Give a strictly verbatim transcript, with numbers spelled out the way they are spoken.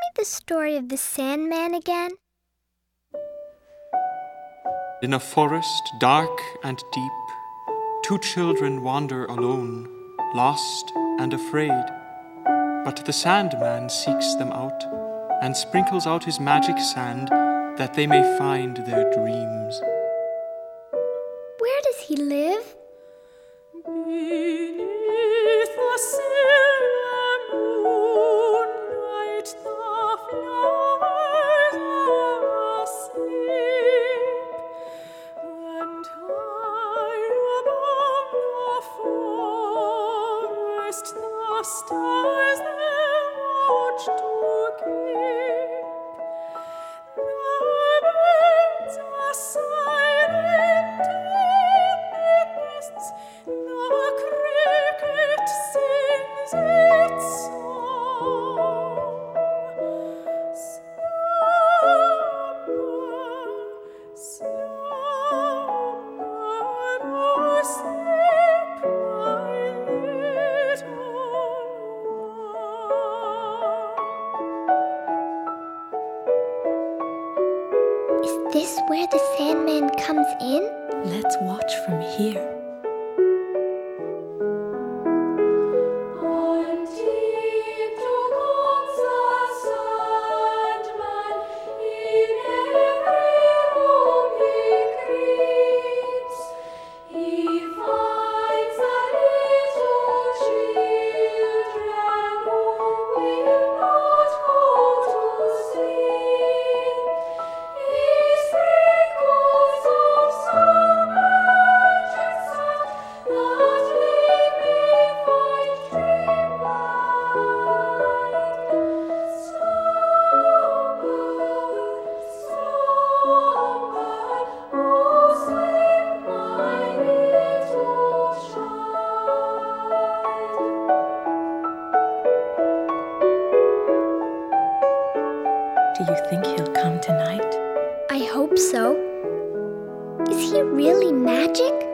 the story of the Sandman again? In a forest dark and deep, two children wander alone, lost and afraid. But the Sandman seeks them out and sprinkles out his magic sand that they may find their dreams. Where does he live? Beneath the silver moonlight, the flowers are asleep, and high above the forest, the stars their watch do keep. The birds are silent in the mists, the cricket sings its song. Slumber, slumber, oh sleep, my little one. Is this where the Sandman comes in? Let's watch from here. On tiptoe comes the Sandman, in every room he creeps. He finds the little children who will not go to sleep. He sprinkles of some magic sand that they may find dreamland. Slumber, slumber, oh sleep, my little child. Do you think he'll come tonight? I hope so. Is he really magic?